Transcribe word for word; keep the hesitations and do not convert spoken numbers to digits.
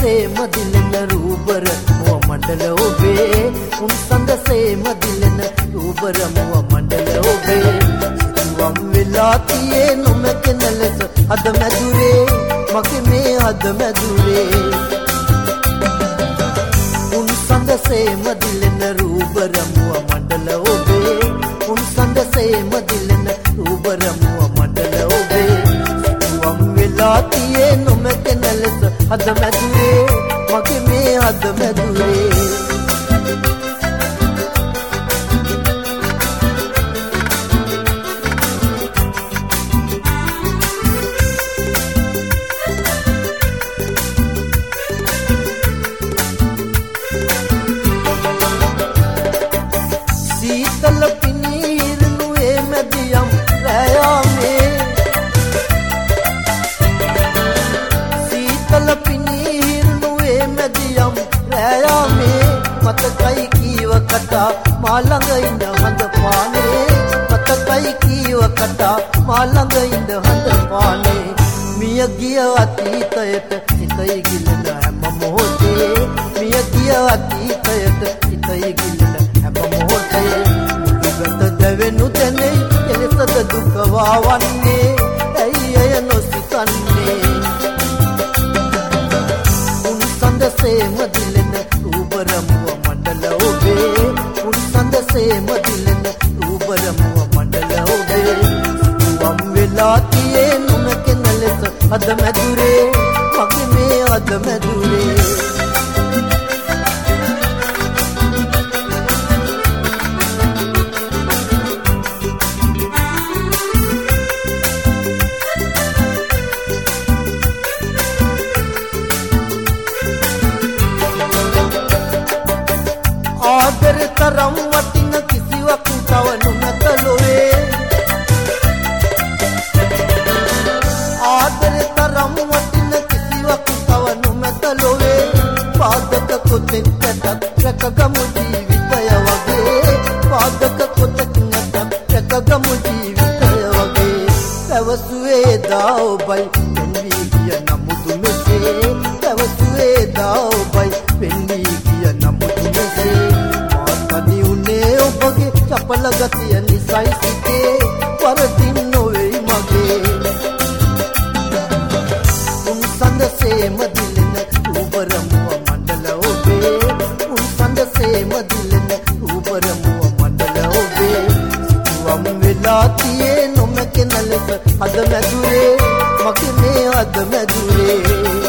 සඳසේ මදිලෙන රූබර මුව මණ්ඩල ඔබේ උන් සඳසේ මදිලෙන රූබර මුව මණ්ඩල ඔබේ සිතුවම් වෙලා තියේ නොමැකෙන ලෙස අද මැදුරේ මගේ මේ අද මැදුරේ උන් සඳසේ මදිලෙන රූබර මුව මණ්ඩල ඔබේ උන් සඳසේ මදිලෙන රූබර මුව මණ්ඩල ඔබේ සිතුවම් වෙලා තියේ නොමැකෙන ලෙස අද මැදුරේ මගේ මේ අද මැදුරේ සීතල පිනීරනු ඒ මැදියම් රැයාමේ සීතල පිනීරනු ඒ මැදියම් රැයාමේ මතකයි කීව කතා මා ළඟ ඉඳ හඳ පානේ මතකයි කීව කතා මා ළඟ ඉඳ හඳ පානේ මිය ගිය අතීතයට සිතයි ගිලන හැම මොහොතේ මිය ගිය අතීතයට සිතයි ගිලන හැම මොහොතේ මුළුගත දැවෙනු දැනේ එලෙසද දුක වාවන්නේ ඇයි එය නොසිතන්නේ උන් සඳසේ මදිලෙන රූබර මුව මණ්ඩල ඔබේ උන් සඳසේ මදිලෙන රූබර මුව මණ්ඩල ඔබේ සිතුවම් වෙලා තියේ නොමැකෙන ලෙස අද මැදුරේ මගේ මේ අද මැදුරේ ආදර තරම් වටින කිසිවක් තව නොමැත ලොවේ ආදර තරම් වටින කිසිවක් තව නොමැත ලොවේ පාදක කොතෙන් කැටත් රැකගමු ජීවිතය වගේ පාදක කොතෙන් නැතත් රැකගමු ජීවිතය වගේ පැවසුවේ දා ඔබයි පෙන්වී ගිය නමුදු මෙසේ පැවසුවේ දා ඔබයි පෙන්වී ගිය නමුදු මෙසේ මාතනි උනේ ඔබගේ චපල ගතිය නිසයි සිටේ වරදින් නොවේයි මගේ උන් සඳසේ මදිලෙන රූබර මුව මණ්ඩල ඔබේ උන් සඳසේ මදිලෙන රූබර මුව මණ්ඩල ඔබේ සිතුවම් වෙලා තියේ නොමැකෙන ලෙස අද මැදුරේ මගේ මේ අද මැදුරේ